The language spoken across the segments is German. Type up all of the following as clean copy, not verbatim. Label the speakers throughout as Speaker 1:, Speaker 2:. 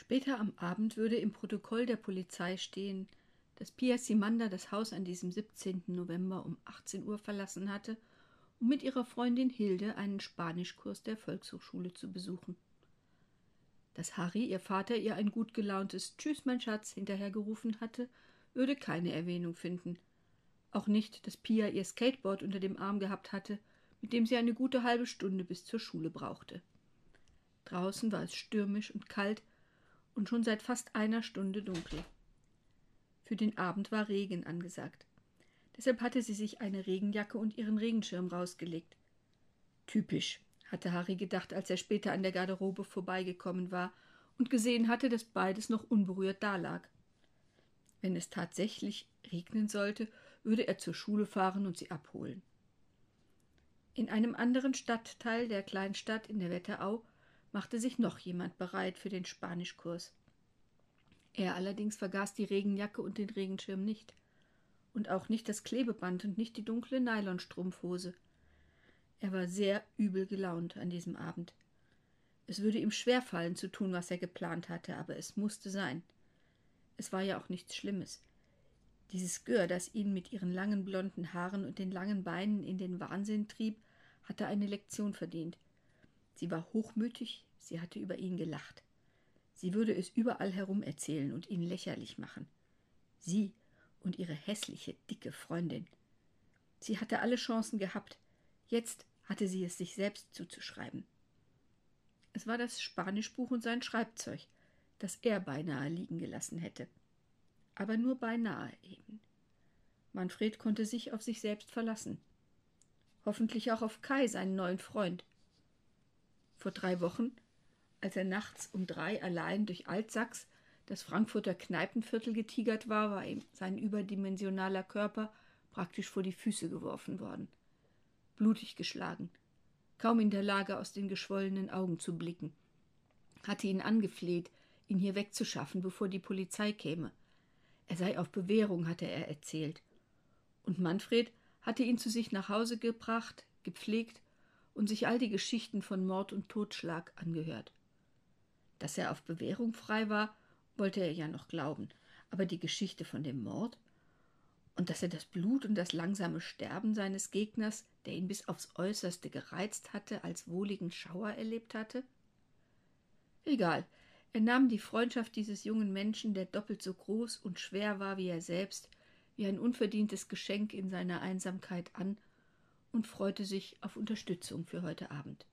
Speaker 1: Später am Abend würde im Protokoll der Polizei stehen, dass Pia Simanda das Haus an diesem 17. November um 18 Uhr verlassen hatte, um mit ihrer Freundin Hilde einen Spanischkurs der Volkshochschule zu besuchen. Dass Harry, ihr Vater, ihr ein gut gelauntes »Tschüss, mein Schatz« hinterhergerufen hatte, würde keine Erwähnung finden. Auch nicht, dass Pia ihr Skateboard unter dem Arm gehabt hatte, mit dem sie eine gute halbe Stunde bis zur Schule brauchte. Draußen war es stürmisch und kalt und schon seit fast einer Stunde dunkel. Für den Abend war Regen angesagt. Deshalb hatte sie sich eine Regenjacke und ihren Regenschirm rausgelegt. Typisch, hatte Harry gedacht, als er später an der Garderobe vorbeigekommen war und gesehen hatte, dass beides noch unberührt dalag. Wenn es tatsächlich regnen sollte, würde er zur Schule fahren und sie abholen. In einem anderen Stadtteil der Kleinstadt in der Wetterau machte sich noch jemand bereit für den Spanischkurs. Er allerdings vergaß die Regenjacke und den Regenschirm nicht. Und auch nicht das Klebeband und nicht die dunkle Nylonstrumpfhose. Er war sehr übel gelaunt an diesem Abend. Es würde ihm schwerfallen zu tun, was er geplant hatte, aber es musste sein. Es war ja auch nichts Schlimmes. Dieses Gör, das ihn mit ihren langen blonden Haaren und den langen Beinen in den Wahnsinn trieb, hatte eine Lektion verdient. Sie war hochmütig, sie hatte über ihn gelacht. Sie würde es überall herum erzählen und ihn lächerlich machen. Sie und ihre hässliche, dicke Freundin. Sie hatte alle Chancen gehabt. Jetzt hatte sie es sich selbst zuzuschreiben. Es war das Spanischbuch und sein Schreibzeug, das er beinahe liegen gelassen hätte. Aber nur beinahe eben. Manfred konnte sich auf sich selbst verlassen. Hoffentlich auch auf Kai, seinen neuen Freund. Vor 3 Wochen, als er nachts um 3 allein durch Altsachs, das Frankfurter Kneipenviertel, getigert war ihm sein überdimensionaler Körper praktisch vor die Füße geworfen worden. Blutig geschlagen, kaum in der Lage, aus den geschwollenen Augen zu blicken. Hatte ihn angefleht, ihn hier wegzuschaffen, bevor die Polizei käme. Er sei auf Bewährung, hatte er erzählt. Und Manfred hatte ihn zu sich nach Hause gebracht, gepflegt und sich all die Geschichten von Mord und Totschlag angehört. Dass er auf Bewährung frei war, wollte er ja noch glauben, aber die Geschichte von dem Mord und dass er das Blut und das langsame Sterben seines Gegners, der ihn bis aufs Äußerste gereizt hatte, als wohligen Schauer erlebt hatte? Egal, er nahm die Freundschaft dieses jungen Menschen, der doppelt so groß und schwer war wie er selbst, wie ein unverdientes Geschenk in seiner Einsamkeit an und freute sich auf Unterstützung für heute Abend.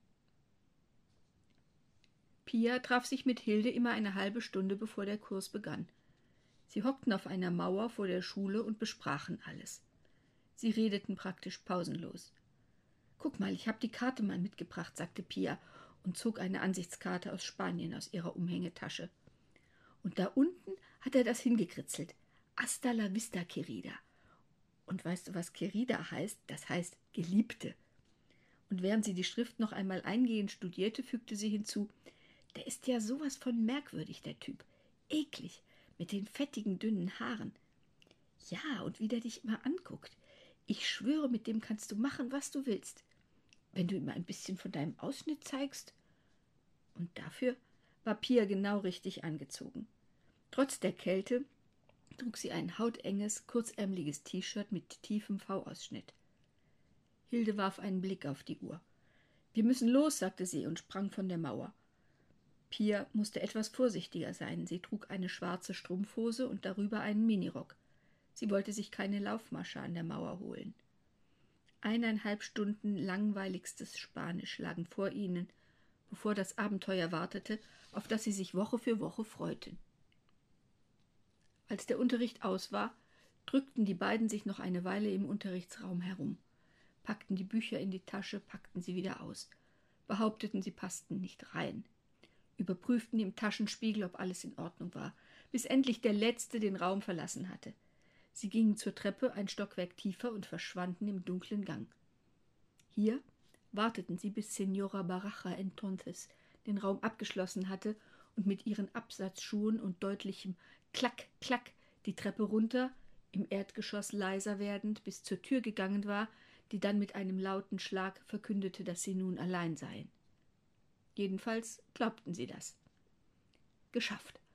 Speaker 1: Pia traf sich mit Hilde immer eine halbe Stunde, bevor der Kurs begann. Sie hockten auf einer Mauer vor der Schule und besprachen alles. Sie redeten praktisch pausenlos. »Guck mal, ich habe die Karte mal mitgebracht«, sagte Pia und zog eine Ansichtskarte aus Spanien aus ihrer Umhängetasche. »Und da unten hat er das hingekritzelt. Hasta la vista, querida. Und weißt du, was querida heißt? Das heißt Geliebte.« Und während sie die Schrift noch einmal eingehend studierte, fügte sie hinzu, »Der ist ja sowas von merkwürdig, der Typ. Eklig, mit den fettigen, dünnen Haaren. Ja, und wie der dich immer anguckt. Ich schwöre, mit dem kannst du machen, was du willst. Wenn du ihm ein bisschen von deinem Ausschnitt zeigst.« Und dafür war Pia genau richtig angezogen. Trotz der Kälte trug sie ein hautenges, kurzärmeliges T-Shirt mit tiefem V-Ausschnitt. Hilde warf einen Blick auf die Uhr. »Wir müssen los«, sagte sie und sprang von der Mauer. Pia musste etwas vorsichtiger sein. Sie trug eine schwarze Strumpfhose und darüber einen Minirock. Sie wollte sich keine Laufmasche an der Mauer holen. 1,5 Stunden langweiligstes Spanisch lagen vor ihnen, bevor das Abenteuer wartete, auf das sie sich Woche für Woche freuten. Als der Unterricht aus war, drückten die beiden sich noch eine Weile im Unterrichtsraum herum, packten die Bücher in die Tasche, packten sie wieder aus, behaupteten, sie passten nicht rein, überprüften im Taschenspiegel, ob alles in Ordnung war, bis endlich der Letzte den Raum verlassen hatte. Sie gingen zur Treppe ein Stockwerk tiefer und verschwanden im dunklen Gang. Hier warteten sie, bis Señora Baraja entonces den Raum abgeschlossen hatte und mit ihren Absatzschuhen und deutlichem Klack, Klack die Treppe runter, im Erdgeschoss leiser werdend, bis zur Tür gegangen war, die dann mit einem lauten Schlag verkündete, dass sie nun allein seien. Jedenfalls glaubten sie das. Geschafft.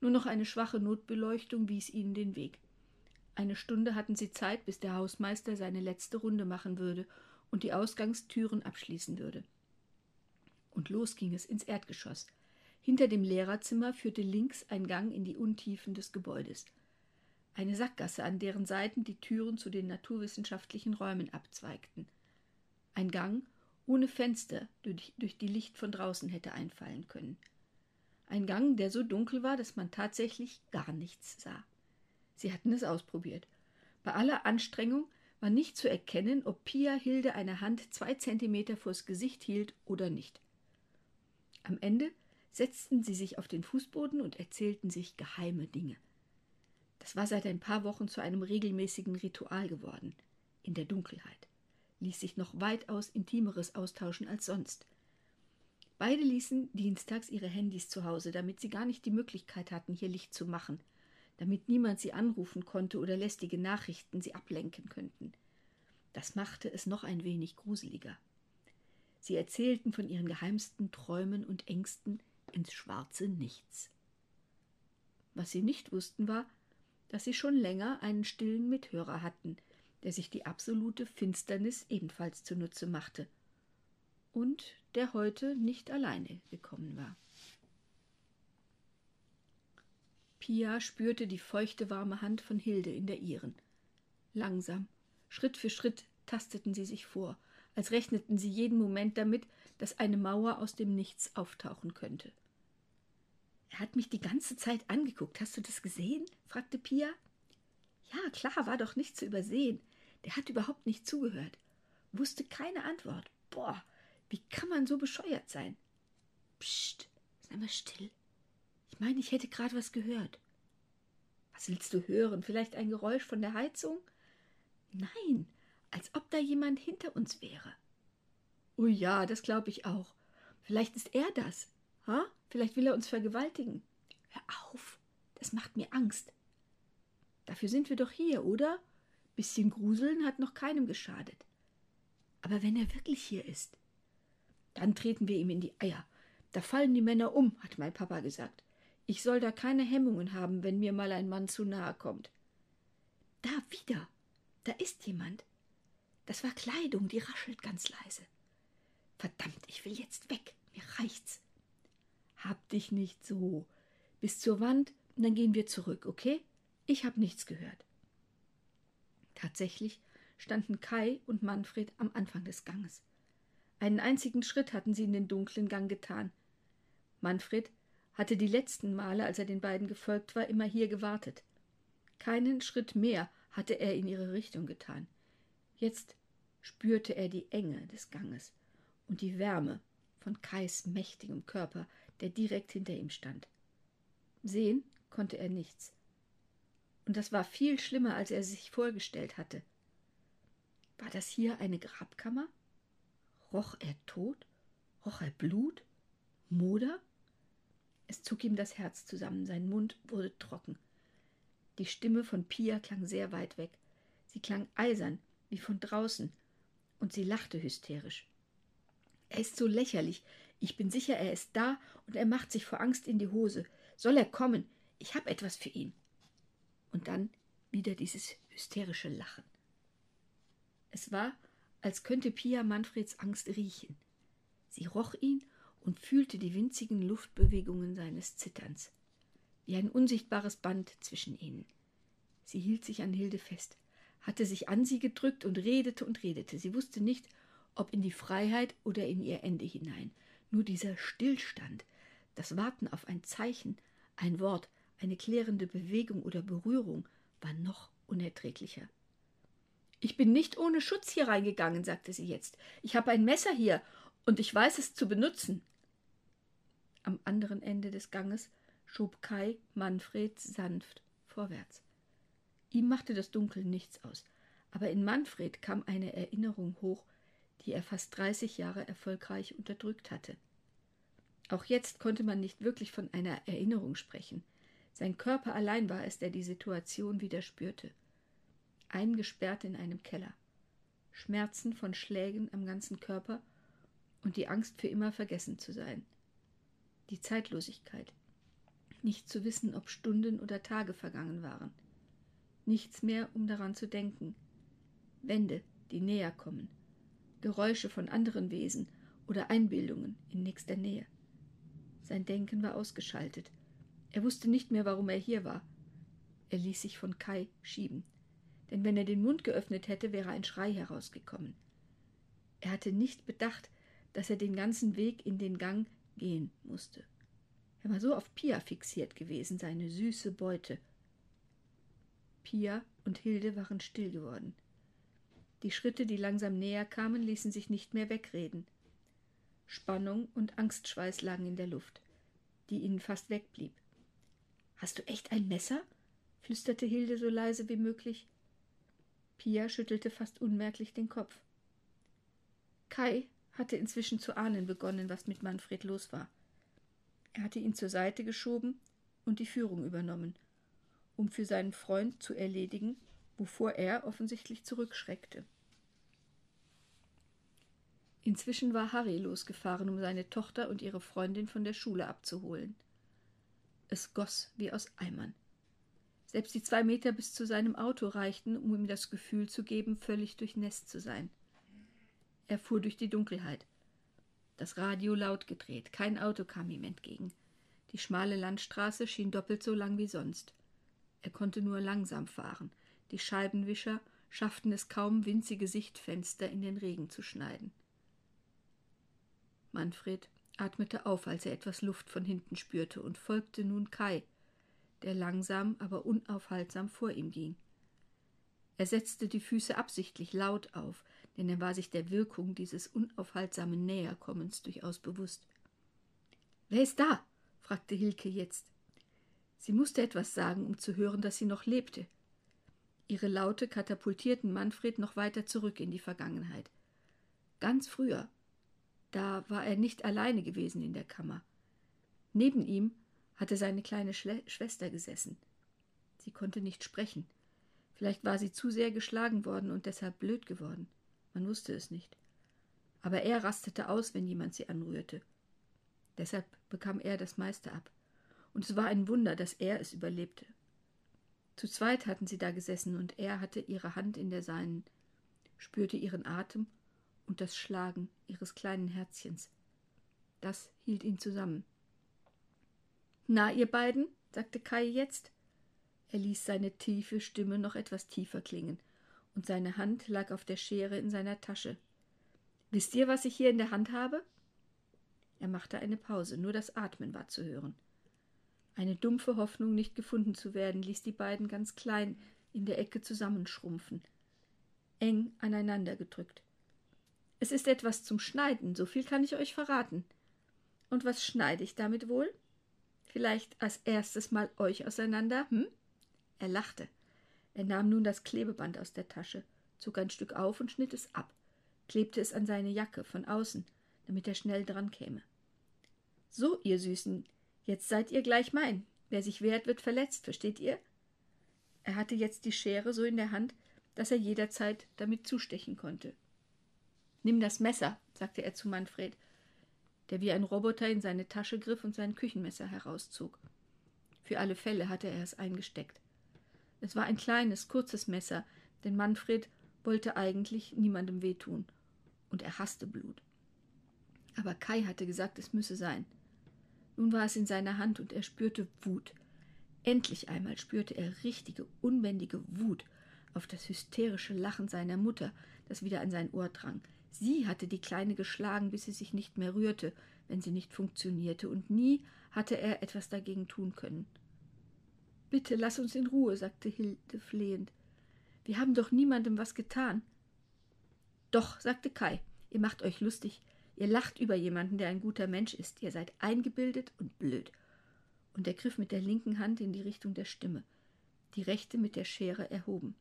Speaker 1: Nur noch eine schwache Notbeleuchtung wies ihnen den Weg. Eine Stunde hatten sie Zeit, bis der Hausmeister seine letzte Runde machen würde und die Ausgangstüren abschließen würde. Und los ging es ins Erdgeschoss. Hinter dem Lehrerzimmer führte links ein Gang in die Untiefen des Gebäudes. Eine Sackgasse, an deren Seiten die Türen zu den naturwissenschaftlichen Räumen abzweigten. Ein Gang ohne Fenster, durch die Licht von draußen hätte einfallen können. Ein Gang, der so dunkel war, dass man tatsächlich gar nichts sah. Sie hatten es ausprobiert. Bei aller Anstrengung war nicht zu erkennen, ob Pia Hilde eine Hand 2 Zentimeter vors Gesicht hielt oder nicht. Am Ende setzten sie sich auf den Fußboden und erzählten sich geheime Dinge. Das war seit ein paar Wochen zu einem regelmäßigen Ritual geworden. In der Dunkelheit ließ sich noch weitaus Intimeres austauschen als sonst. Beide ließen dienstags ihre Handys zu Hause, damit sie gar nicht die Möglichkeit hatten, hier Licht zu machen, damit niemand sie anrufen konnte oder lästige Nachrichten sie ablenken könnten. Das machte es noch ein wenig gruseliger. Sie erzählten von ihren geheimsten Träumen und Ängsten ins schwarze Nichts. Was sie nicht wussten, war, dass sie schon länger einen stillen Mithörer hatten, der sich die absolute Finsternis ebenfalls zunutze machte und der heute nicht alleine gekommen war. Pia spürte die feuchte, warme Hand von Hilde in der ihren. Langsam, Schritt für Schritt tasteten sie sich vor, als rechneten sie jeden Moment damit, dass eine Mauer aus dem Nichts auftauchen könnte. »Er hat mich die ganze Zeit angeguckt. Hast du das gesehen?« fragte Pia. »Ja, klar, war doch nicht zu übersehen. Der hat überhaupt nicht zugehört. Wusste keine Antwort. Boah, wie kann man so bescheuert sein?« »Psst, sei mal still. Ich meine, ich hätte gerade was gehört.« »Was willst du hören? Vielleicht ein Geräusch von der Heizung?« »Nein, als ob da jemand hinter uns wäre.« »Oh ja, das glaube ich auch. Vielleicht ist er das. Ha? Vielleicht will er uns vergewaltigen.« »Hör auf, das macht mir Angst.« »Dafür sind wir doch hier, oder? Bisschen gruseln hat noch keinem geschadet.« »Aber wenn er wirklich hier ist, dann treten wir ihm in die Eier. Da fallen die Männer um, hat mein Papa gesagt. Ich soll da keine Hemmungen haben, wenn mir mal ein Mann zu nahe kommt.« »Da wieder. Da ist jemand. Das war Kleidung, die raschelt ganz leise. Verdammt, ich will jetzt weg. Mir reicht's.« »Hab dich nicht so. Bis zur Wand, und dann gehen wir zurück, okay? Ich habe nichts gehört.« Tatsächlich standen Kai und Manfred am Anfang des Ganges. Einen einzigen Schritt hatten sie in den dunklen Gang getan. Manfred hatte die letzten Male, als er den beiden gefolgt war, immer hier gewartet. Keinen Schritt mehr hatte er in ihre Richtung getan. Jetzt spürte er die Enge des Ganges und die Wärme von Kais mächtigem Körper, der direkt hinter ihm stand. Sehen konnte er nichts. Und das war viel schlimmer, als er sich vorgestellt hatte. War das hier eine Grabkammer? Roch er Tod? Roch er Blut? Moder? Es zog ihm das Herz zusammen, sein Mund wurde trocken. Die Stimme von Pia klang sehr weit weg. Sie klang eisern, wie von draußen, und sie lachte hysterisch. »Er ist so lächerlich. Ich bin sicher, er ist da und er macht sich vor Angst in die Hose. Soll er kommen? Ich habe etwas für ihn.« Und dann wieder dieses hysterische Lachen. Es war, als könnte Pia Manfreds Angst riechen. Sie roch ihn und fühlte die winzigen Luftbewegungen seines Zitterns, wie ein unsichtbares Band zwischen ihnen. Sie hielt sich an Hilde fest, hatte sich an sie gedrückt und redete und redete. Sie wusste nicht, ob in die Freiheit oder in ihr Ende hinein. Nur dieser Stillstand, das Warten auf ein Zeichen, ein Wort, eine klärende Bewegung oder Berührung war noch unerträglicher. »Ich bin nicht ohne Schutz hier reingegangen«, sagte sie jetzt. »Ich habe ein Messer hier und ich weiß es zu benutzen.« Am anderen Ende des Ganges schob Kai Manfred sanft vorwärts. Ihm machte das Dunkel nichts aus, aber in Manfred kam eine Erinnerung hoch, die er fast 30 Jahre erfolgreich unterdrückt hatte. Auch jetzt konnte man nicht wirklich von einer Erinnerung sprechen. Sein Körper allein war es, der die Situation wieder spürte. Eingesperrt in einem Keller. Schmerzen von Schlägen am ganzen Körper und die Angst, für immer vergessen zu sein. Die Zeitlosigkeit. nicht zu wissen, ob Stunden oder Tage vergangen waren. Nichts mehr, um daran zu denken. Wände, die näher kommen, Geräusche von anderen Wesen oder Einbildungen in nächster Nähe. Sein Denken war ausgeschaltet. Er wusste nicht mehr, warum er hier war. Er ließ sich von Kai schieben, denn wenn er den Mund geöffnet hätte, wäre ein Schrei herausgekommen. Er hatte nicht bedacht, dass er den ganzen Weg in den Gang gehen musste. Er war so auf Pia fixiert gewesen, seine süße Beute. Pia und Hilde waren still geworden. Die Schritte, die langsam näher kamen, ließen sich nicht mehr wegreden. Spannung und Angstschweiß lagen in der Luft, die ihnen fast wegblieb. »Hast du echt ein Messer?« flüsterte Hilde so leise wie möglich. Pia schüttelte fast unmerklich den Kopf. Kai hatte inzwischen zu ahnen begonnen, was mit Manfred los war. Er hatte ihn zur Seite geschoben und die Führung übernommen, um für seinen Freund zu erledigen, wovor er offensichtlich zurückschreckte. Inzwischen war Harry losgefahren, um seine Tochter und ihre Freundin von der Schule abzuholen. Es goss wie aus Eimern. Selbst die 2 Meter bis zu seinem Auto reichten, um ihm das Gefühl zu geben, völlig durchnässt zu sein. Er fuhr durch die Dunkelheit. Das Radio laut gedreht, kein Auto kam ihm entgegen. Die schmale Landstraße schien doppelt so lang wie sonst. Er konnte nur langsam fahren. Die Scheibenwischer schafften es kaum, winzige Sichtfenster in den Regen zu schneiden. Manfred atmete auf, als er etwas Luft von hinten spürte, und folgte nun Kai, der langsam, aber unaufhaltsam vor ihm ging. Er setzte die Füße absichtlich laut auf, denn er war sich der Wirkung dieses unaufhaltsamen Näherkommens durchaus bewusst. »Wer ist da?« fragte Hilke jetzt. Sie musste etwas sagen, um zu hören, dass sie noch lebte. Ihre Laute katapultierten Manfred noch weiter zurück in die Vergangenheit. Ganz früher, da war er nicht alleine gewesen in der Kammer. Neben ihm hatte seine kleine Schwester gesessen. Sie konnte nicht sprechen. Vielleicht war sie zu sehr geschlagen worden und deshalb blöd geworden. Man wusste es nicht. Aber er rastete aus, wenn jemand sie anrührte. Deshalb bekam er das meiste ab. Und es war ein Wunder, dass er es überlebte. Zu zweit hatten sie da gesessen, und er hatte ihre Hand in der seinen, spürte ihren Atem und das Schlagen ihres kleinen Herzchens. Das hielt ihn zusammen. »Na, ihr beiden?« sagte Kai jetzt. Er ließ seine tiefe Stimme noch etwas tiefer klingen, und seine Hand lag auf der Schere in seiner Tasche. »Wisst ihr, was ich hier in der Hand habe?« Er machte eine Pause, nur das Atmen war zu hören. Eine dumpfe Hoffnung, nicht gefunden zu werden, ließ die beiden ganz klein in der Ecke zusammenschrumpfen, eng aneinander gedrückt. »Es ist etwas zum Schneiden, so viel kann ich euch verraten.« »Und was schneide ich damit wohl? Vielleicht als erstes mal euch auseinander, hm?« Er lachte. Er nahm nun das Klebeband aus der Tasche, zog ein Stück auf und schnitt es ab, klebte es an seine Jacke von außen, damit er schnell dran käme. »So, ihr Süßen, jetzt seid ihr gleich mein. Wer sich wehrt, wird verletzt, versteht ihr?« Er hatte jetzt die Schere so in der Hand, dass er jederzeit damit zustechen konnte. »Nimm das Messer«, sagte er zu Manfred, der wie ein Roboter in seine Tasche griff und sein Küchenmesser herauszog. Für alle Fälle hatte er es eingesteckt. Es war ein kleines, kurzes Messer, denn Manfred wollte eigentlich niemandem wehtun, und er hasste Blut. Aber Kai hatte gesagt, es müsse sein. Nun war es in seiner Hand, und er spürte Wut. Endlich einmal spürte er richtige, unbändige Wut auf das hysterische Lachen seiner Mutter, das wieder an sein Ohr drang. Sie hatte die Kleine geschlagen, bis sie sich nicht mehr rührte, wenn sie nicht funktionierte, und nie hatte er etwas dagegen tun können. »Bitte, lass uns in Ruhe«, sagte Hilde flehend. »Wir haben doch niemandem was getan.« »Doch«, sagte Kai, »ihr macht euch lustig. Ihr lacht über jemanden, der ein guter Mensch ist. Ihr seid eingebildet und blöd.« Und er griff mit der linken Hand in die Richtung der Stimme, die rechte mit der Schere erhoben.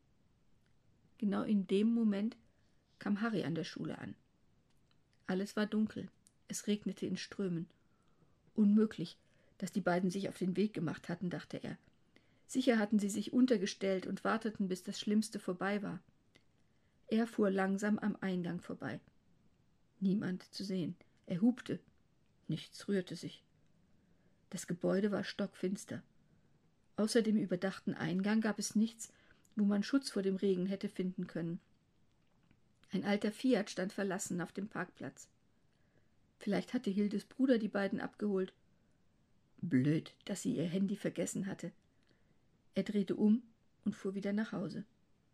Speaker 1: Genau in dem Moment kam Harry an der Schule an. Alles war dunkel. Es regnete in Strömen. Unmöglich, dass die beiden sich auf den Weg gemacht hatten, dachte er. Sicher hatten sie sich untergestellt und warteten, bis das Schlimmste vorbei war. Er fuhr langsam am Eingang vorbei. Niemand zu sehen. Er hupte. Nichts rührte sich. Das Gebäude war stockfinster. Außer dem überdachten Eingang gab es nichts, wo man Schutz vor dem Regen hätte finden können. Ein alter Fiat stand verlassen auf dem Parkplatz. Vielleicht hatte Hildes Bruder die beiden abgeholt. Blöd, dass sie ihr Handy vergessen hatte. Er drehte um und fuhr wieder nach Hause.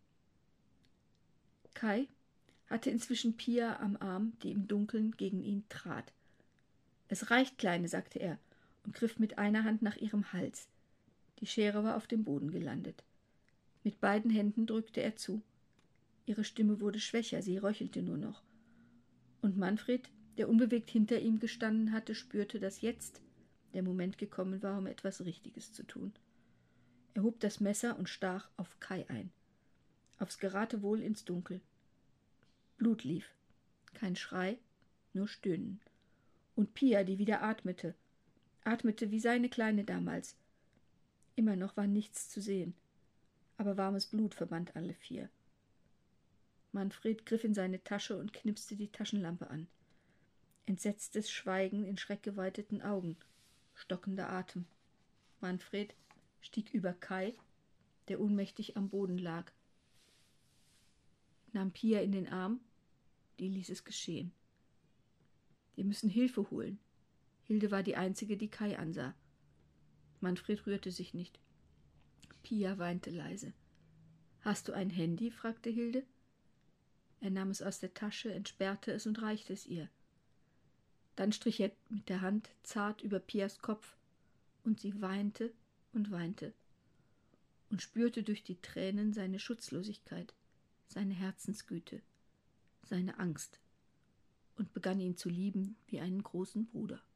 Speaker 1: Kai hatte inzwischen Pia am Arm, die im Dunkeln gegen ihn trat. »Es reicht, Kleine«, sagte er und griff mit einer Hand nach ihrem Hals. Die Schere war auf dem Boden gelandet. Mit beiden Händen drückte er zu. Ihre Stimme wurde schwächer, sie röchelte nur noch. Und Manfred, der unbewegt hinter ihm gestanden hatte, spürte, dass jetzt der Moment gekommen war, um etwas Richtiges zu tun. Er hob das Messer und stach auf Kai ein. Aufs Geratewohl ins Dunkel. Blut lief. Kein Schrei, nur Stöhnen. Und Pia, die wieder atmete wie seine Kleine damals. Immer noch war nichts zu sehen, aber warmes Blut verband alle vier. Manfred griff in seine Tasche und knipste die Taschenlampe an. Entsetztes Schweigen in schreckgeweiteten Augen, stockender Atem. Manfred stieg über Kai, der ohnmächtig am Boden lag, nahm Pia in den Arm, die ließ es geschehen. Wir müssen Hilfe holen. Hilde war die Einzige, die Kai ansah. Manfred rührte sich nicht. Pia weinte leise. »Hast du ein Handy?« fragte Hilde. Er nahm es aus der Tasche, entsperrte es und reichte es ihr. Dann strich er mit der Hand zart über Pias Kopf, und sie weinte und weinte und spürte durch die Tränen seine Schutzlosigkeit, seine Herzensgüte, seine Angst und begann ihn zu lieben wie einen großen Bruder.